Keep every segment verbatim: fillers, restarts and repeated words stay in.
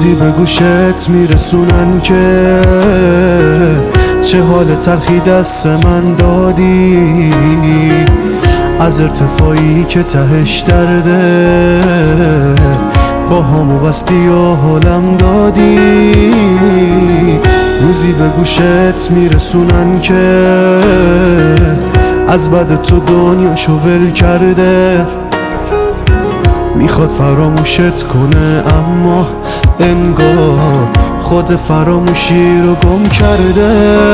روزی به گوشت میرسونن که چه حال تلخی دست من دادی، از ارتفاعی که تهش درده با همو بستی و حالم دادی. روزی به گوشت میرسونن که از بعد تو دنیاشو ول کرده، میخواد فراموشت کنه اما انگار خود فراموشی رو گم کرده.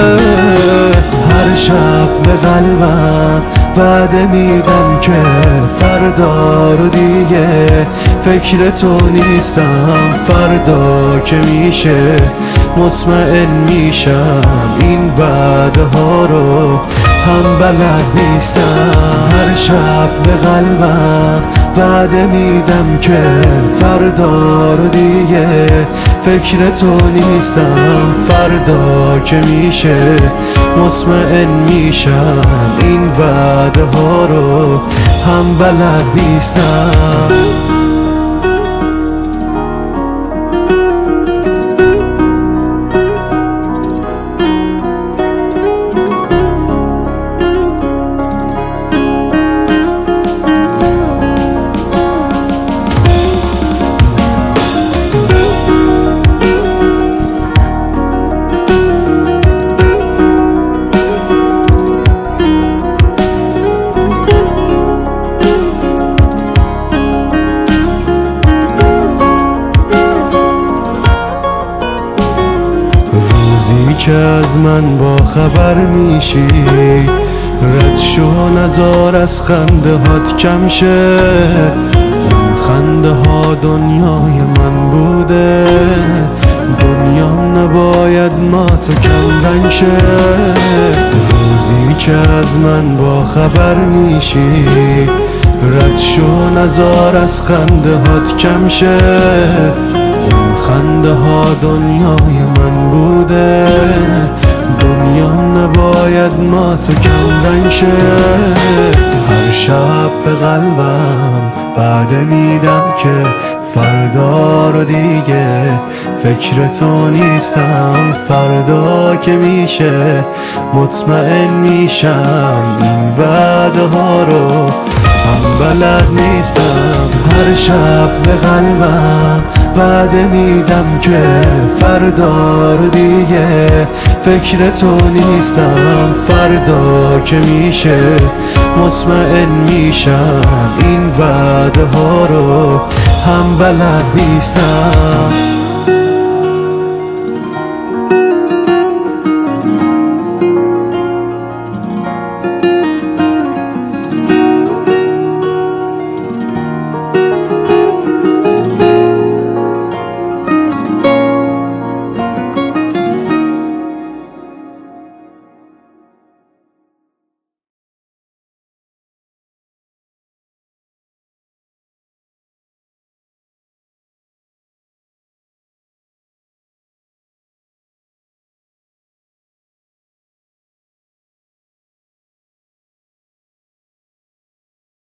هر شب به قلبم وعده میدم که فردا رو دیگه فکر تو نیستم، فردا که میشه مطمئن میشم این وعده ها رو هم بلد نیستم. هر شب به قلبم وعده میدم که فردا رو دیگه فکر تو نیستم، فردا که میشه مطمئن میشم این وعده ها رو هم بلد نیستم. که از من با خبر میشی، رد شو نزار از خنده هات کم شه. اون خنده ها دنیای من بوده، دنیام نباید ما تو کم رنگ شه. روزی که از من با خبر میشی، رد شو نزار از خنده هات کم شه. خنده ها دنیای من بوده، دنیام نباید ما تو کم رنگ شه. هر شب به قلبم وعده میدم که فردا رو دیگه فکر تو نیستم، فردا که میشه مطمئن میشم این وعده ها رو هم بلد نیستم. هر شب به قلبم وعده میدم که فردا رو دیگه فکر تو نیستم، فردا که میشه مطمئن میشم این وعده ها رو هم بلد نیستم.